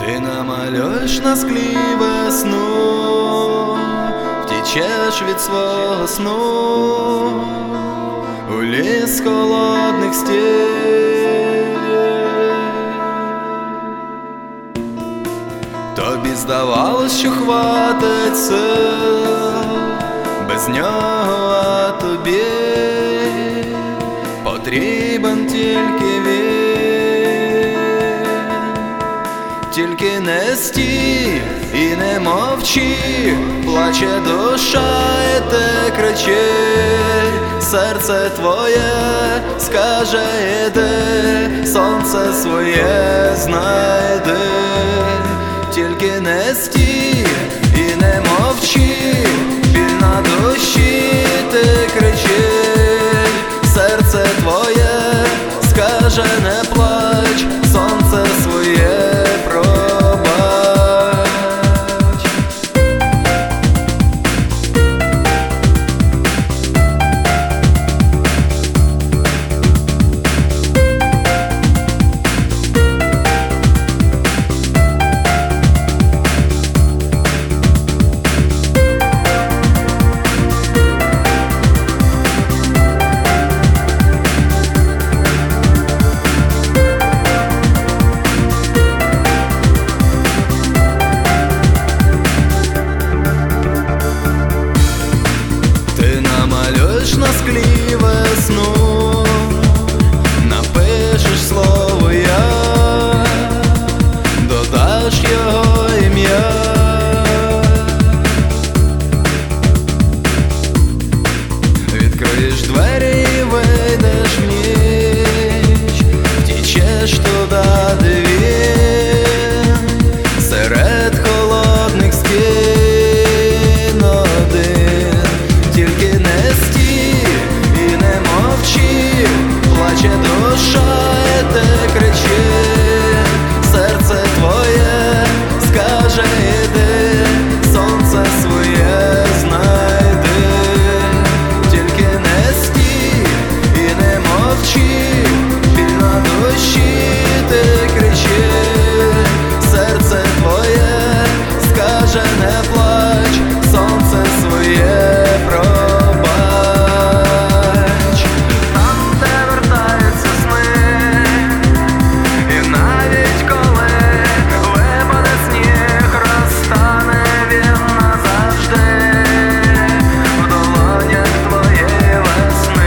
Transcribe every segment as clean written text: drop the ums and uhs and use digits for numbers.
Ти намалюєш на склі весну, втічеш від свого сну у ліс холодних стін. Тобі здавалось, що хватить сил без нього, а тобі потрібен тільки він. Тільки не стій і не мовчи, плаче душа і ти кричи, серце твоє скаже іди, сонце своє знайди. Тільки не стій і не мовчи, біль на душі ти кричи, серце твоє скаже не плач, сонце своє пробач. Намалюєш на склі весну, напишеш слово я, додаш його ім'я. Відкриєш двері і вийдеш в ніч, втічеш туди, де він, серед холодних стін один. Тільки не стій і не мовчи, плаче душа і ти кричи, серце твоє скаже іди, сонце своє знайди. Тільки не стій і не мовчи, біль на душі ти кричи, серце твоє скаже не плач, сонце своє пробач. Там, де вертаються сни, і навіть коли випаде сніг, розтане він назавжди в долонях твоєї весни.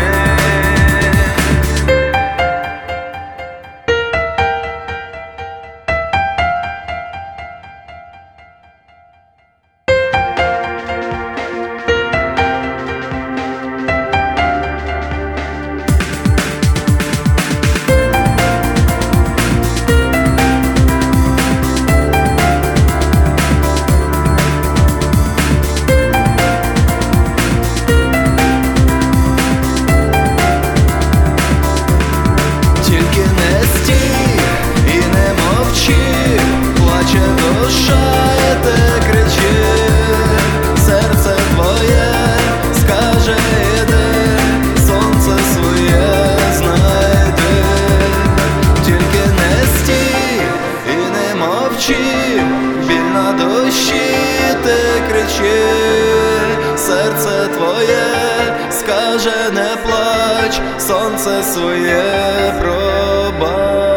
Тільки не стій і не мовчи, плаче душа і ти кричи, серце твоє скаже іди, сонце своє знайди. Тільки не стій і не мовчи, біль на душі ти кричи, серце твоє скаже не плач, сонце своє пробач.